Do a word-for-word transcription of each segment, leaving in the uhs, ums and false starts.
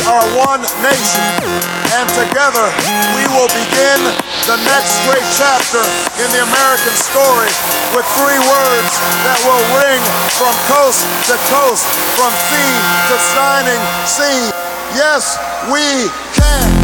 are one nation, and together we will begin the next great chapter in the American story with three words that will ring from coast to coast, from sea to shining sea. Yes, we can.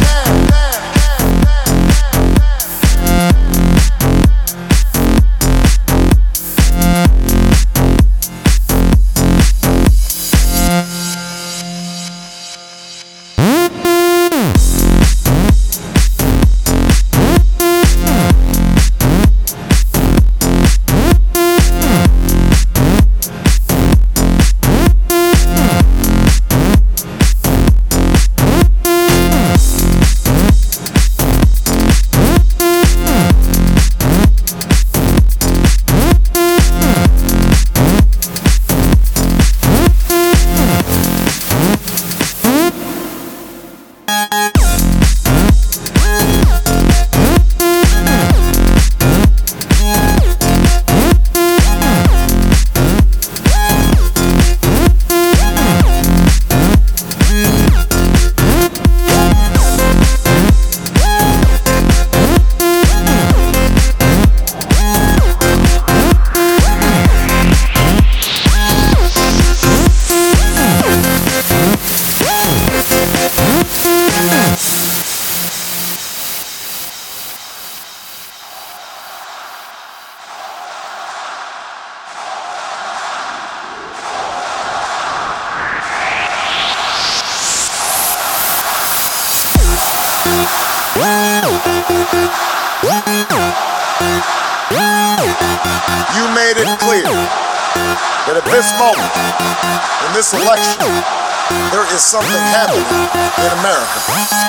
You made it clear that at this moment, in this election, there is something happening in America.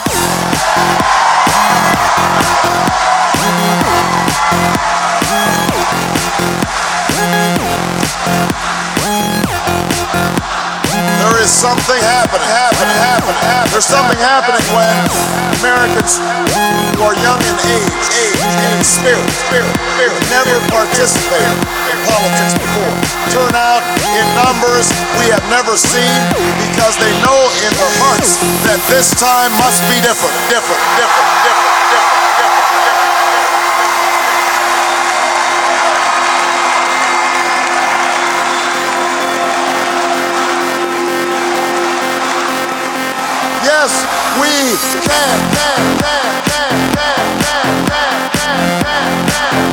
There is something happening, happening, happening, happening. There's something happening when Americans who are young in age, age, and in spirit, spirit, spirit, never participated in politics before, turn out in numbers we have never seen because they know in their hearts that this time must be different, different, different, different, different, different, different. Yes, we can, can, can, can, can, can, can, can, can,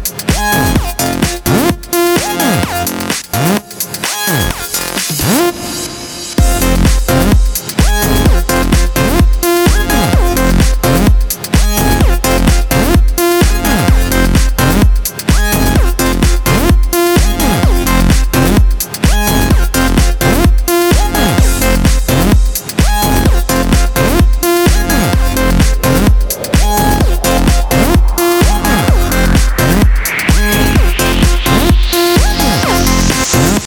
Huh?